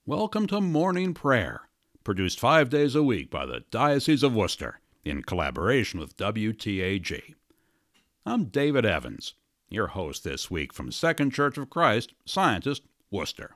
Welcome to Morning Prayer, produced 5 days a week by the Diocese of Worcester, in collaboration with WTAG. I'm David Evans, your host this week from Second Church of Christ, Scientist, Worcester.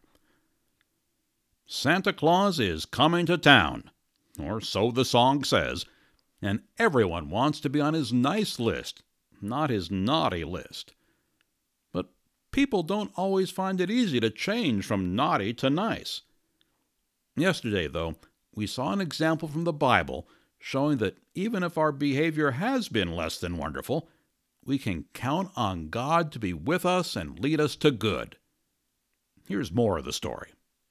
Santa Claus is coming to town, or so the song says, and everyone wants to be on his nice list, not his naughty list. But people don't always find it easy to change from naughty to nice. Yesterday, though, we saw an example from the Bible showing that even if our behavior has been less than wonderful, we can count on God to be with us and lead us to good. Here's more of the story.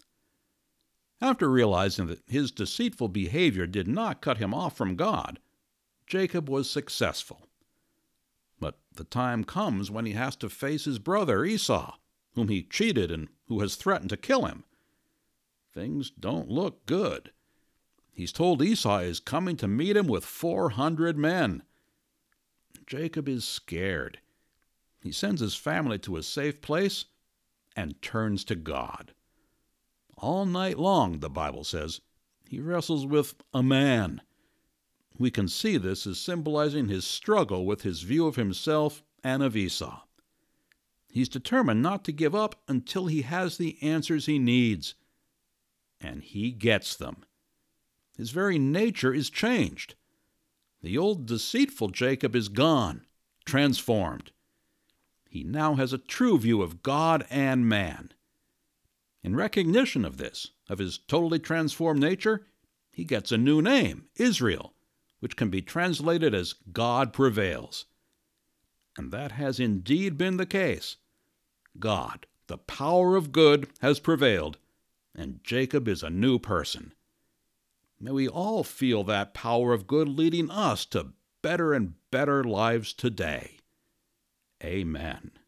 After realizing that his deceitful behavior did not cut him off from God, Jacob was successful. But the time comes when he has to face his brother Esau, whom he cheated and who has threatened to kill him. Things don't look good. He's told Esau is coming to meet him with 400 men. Jacob is scared. He sends his family to a safe place and turns to God. All night long, the Bible says, he wrestles with a man. We can see this as symbolizing his struggle with his view of himself and of Esau. He's determined not to give up until he has the answers he needs. And he gets them. His very nature is changed. The old deceitful Jacob is gone, transformed. He now has a true view of God and man. In recognition of this, of his totally transformed nature, he gets a new name, Israel, which can be translated as God prevails. And that has indeed been the case. God, the power of good, has prevailed, and Jacob is a new person. May we all feel that power of good leading us to better and better lives today. Amen.